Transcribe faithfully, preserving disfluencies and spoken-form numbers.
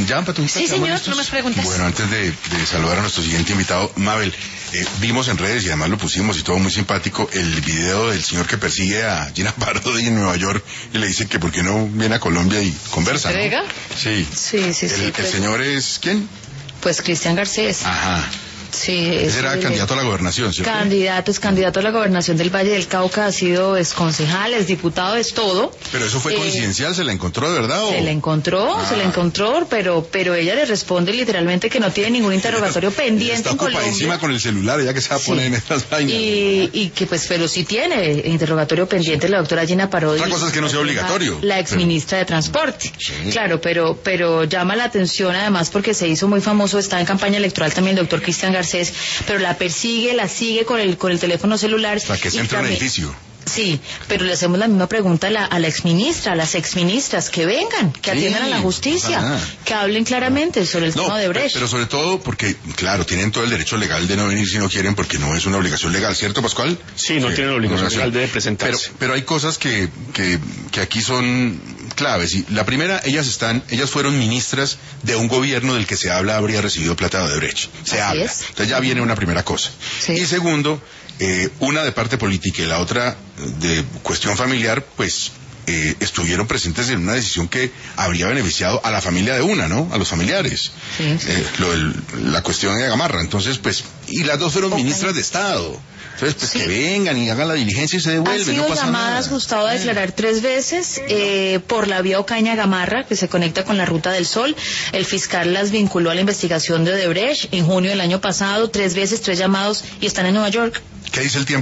¿Ya, Pato? Sí, señor, no me preguntas. Bueno, antes de, de saludar a nuestro siguiente invitado, Mabel, eh, vimos en redes y además lo pusimos y todo muy simpático, el video del señor que persigue a Gina Parodi en Nueva York y le dice que por qué no viene a Colombia y conversa, ¿no? ¿Entrega? Sí. Sí, sí, el, sí. ¿El pues, señor es quién? Pues Cristian Garcés. Ajá. Sí, Ese era el- candidato a la gobernación, ¿cierto? Candidato, es candidato a la gobernación del Valle del Cauca, ha sido es concejal, es diputado, es todo. Pero eso fue Eh, coincidencial, ¿se la encontró de verdad o...? Se la encontró, Ah. se la encontró, pero pero ella le responde literalmente que no tiene ningún interrogatorio pendiente Está en ocupadísima Colombia. con el celular, ya que se va a Sí. poner en estas vainas. Y, y que pues, pero sí tiene interrogatorio pendiente la doctora Gina Parodi. Otra cosa es que no sea obligatorio. La exministra de Transporte. Sí. Claro, pero pero llama la atención además porque se hizo muy famoso, está en campaña electoral también el doctor Cristian Garcés, pero la persigue, la sigue con el con el teléfono celular. Hasta que se y entra en un también- edificio. Sí, pero le hacemos la misma pregunta a la, a la exministra, a las exministras, que vengan, que Sí, atiendan a la no justicia, pasa nada. que hablen claramente sobre el No, tema de pe- Brecht. pero sobre todo porque, claro, tienen todo el derecho legal de no venir si no quieren, porque no es una obligación legal, ¿cierto, Pascual? Sí, no tienen obligación legal de presentarse. Pero, pero hay cosas que, que, que aquí son claves. Y la primera, ellas están, ellas fueron ministras de un gobierno del que se habla habría recibido plata de Brecht. Se Así habla. es. Entonces ya viene una primera cosa. Sí. Y segundo, eh, una de parte política y la otra de cuestión familiar, pues eh, estuvieron presentes en una decisión que habría beneficiado a la familia de una, ¿no? A los familiares. Sí, sí. Eh, lo del- la cuestión de Gamarra. Entonces, pues, y las dos fueron Ok. ministras de Estado. Entonces, pues Sí. que vengan y hagan la diligencia y se Han devuelven, sido no pasa llamadas, nada. Gustavo, a declarar tres veces eh, por la vía Ocaña Gamarra, que se conecta con la Ruta del Sol. El fiscal las vinculó a la investigación de Odebrecht en junio del año pasado, tres veces, tres llamados, y están en Nueva York. ¿Qué dice el tiempo?